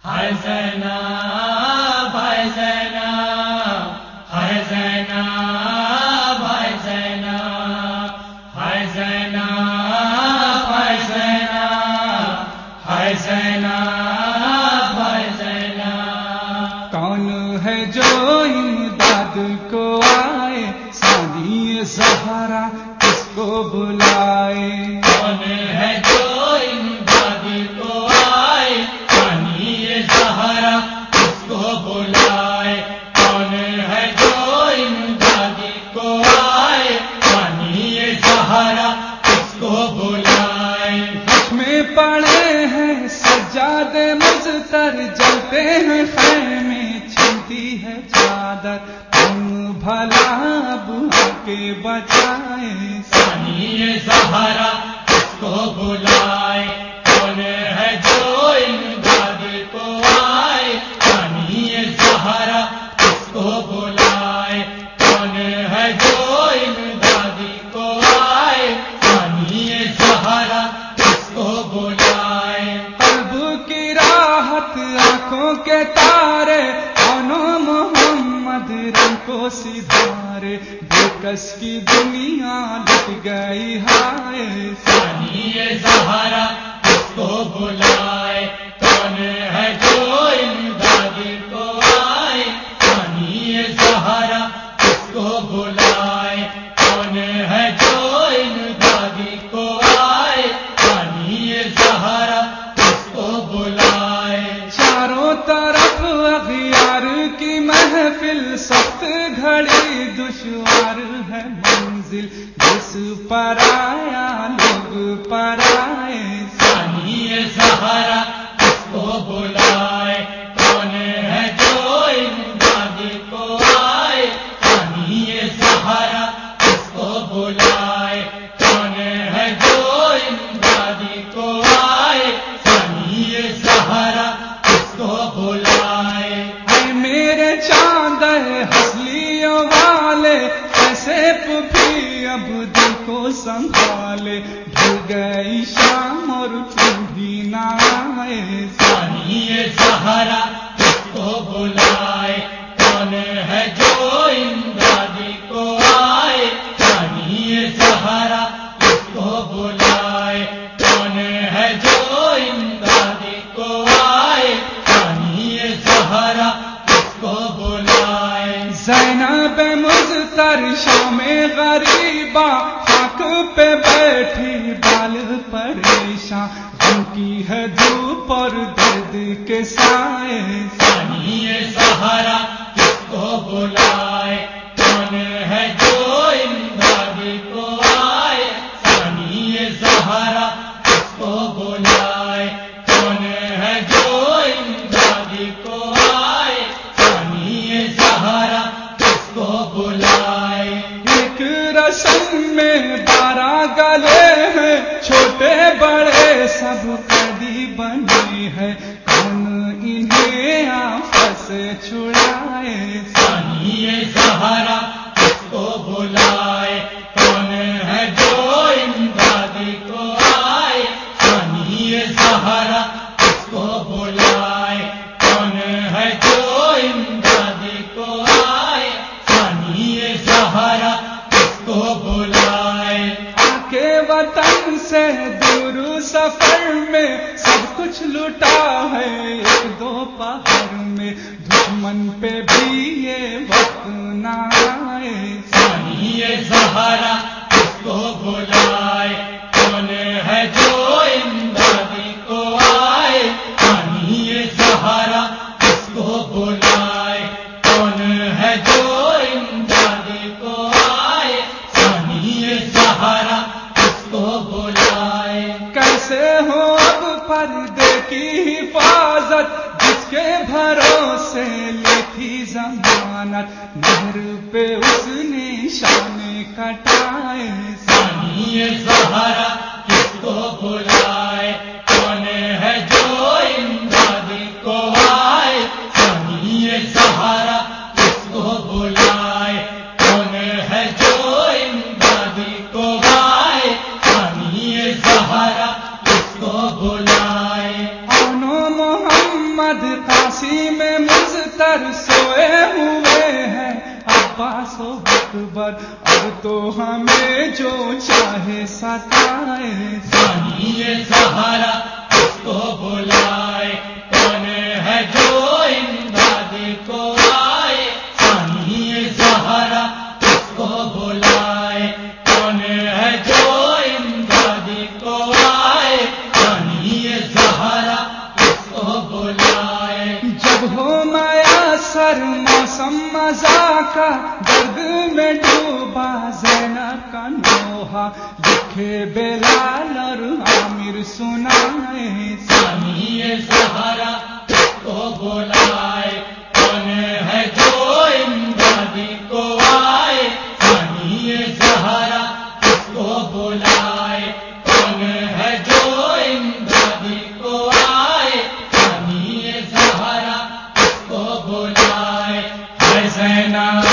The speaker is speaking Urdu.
ہائے زینب ہائے زینب ہائے زینب ہائے زینب ہائے زینب ہائے زینب ہائے زینب ہائے زینب کون ہے جو امداد کو آئے ثانی زہرا کس کو بلائے کون ہے جو امداد کو آئے ثانی زہرا کس کو بلائے کون ہے جو امداد کو آئے ثانی زہرا کس کو بلائے میں پڑے ہیں سجاد مزتر جلتے ہیں خیمے چھنتی ہے چادر تم بھلا بہا کے بچائے ثانی زہرا کس کو بلائے کون ہے جو امداد کو آئے ثانی زہرا کس کو بلائے کون ہے جو امداد کو آئے ثانی زہرا کس کو بلائے قلب کی راحت آنکھوں کے تارے آنو محمد رنگ کو سدھارے بے کس کی دنیا لٹ گئی ہائے ثانی زہرا کس کو بلائے کون ہے جو امداد کو آئے ثانی زہرا کس کو بلائے کون ہے جو امداد کو آئے ثانی زہرا کس کو بلائے چاروں طرف اغیار کی محفل سخت گھڑی دشوار ہے منزل جس پر آیا لوگ پر آئے ثانی زہرا کس کو بلائے کون ہے جو امداد کو آئے ثانی زہرا کس کو بلائے کون ہے جو امداد کو آئے ثانی زہرا کس کو بلائے اے میرے چاند ہنسلیوں والے ایسے پھوپھی اب دل کو سنبھالے ڈھل گئی شام اور تم بھی نہ آئے ثانی زہرا کس کو بلائے کون ہے جو امداد کو آئے ثانی زہرا کس کو بلائے کون ہے جو امداد کو آئے ثانی زہرا کس کو بلائے زینب مزتر شام غریبا خاک پہ بیٹھی بال پریشاں غم کی ہے دھوپ اور درد کے سائے ثانی زہرا کس کو بلائے کون ہے جو امداد کو آئے ثانی زہرا کس کو بلائے کون ہے جو امداد کو آئے ثانی زہرا کس کو بلائے ایک رسم میں 12 گلے ہیں چھوٹے بڑے سب قیدی بنے ہیں کون انہیں آفت سے چھڑائے ثانی زہرا کس کو بلائے کون ہے جو امداد کو آئے ثانی زہرا کس کو بلائے کون ہے جو امداد کو آئے ثانی زہرا کس کو بلائے کے وطن سے دور سفر میں سب کچھ لٹا ہے ایک دو پہر میں دشمن پہ بھی یہ وقت نہ آئے ثانی زہرا کس کو بلائے کون ہے جو امداد کو آئے ثانی زہرا کس کو بلائے کون ہے جو امداد کو آئے ثانی زہرا کس کو بلائے کیسے ہو اب پردے کی حفاظت جس کے بھروسے لی تھی ضمانت نہر پہ اس نے شان کٹائے ثانی زہرا کس کو بلائے کون ہے جو امداد کو آئے ثانی زہرا کس کو بلائے کون ہے جو امداد کو آئے ثانی زہرا کس کو بلائے آنو محمد جو چاہے ستائے، ثانی زہرا کس کو بلائے، کون ہے جو امداد کو آئے، ثانی زہرا کس کو بلائے، کون ہے جو امداد کو آئے، ثانی زہرا کس کو بلائے۔ جب ہو میسر موسم مزا کا، درد میں ڈوبا زینب کا نوحہ، لکھے بلال اور عامر سنائے، ثانی زہرا کس کو بلائے، کون ہے جو امداد کو آئے، ثانی زہرا کس کو بلائے، کون ہے جو امداد کو آئے، ثانی زہرا کس کو بلائے۔ ہے زینب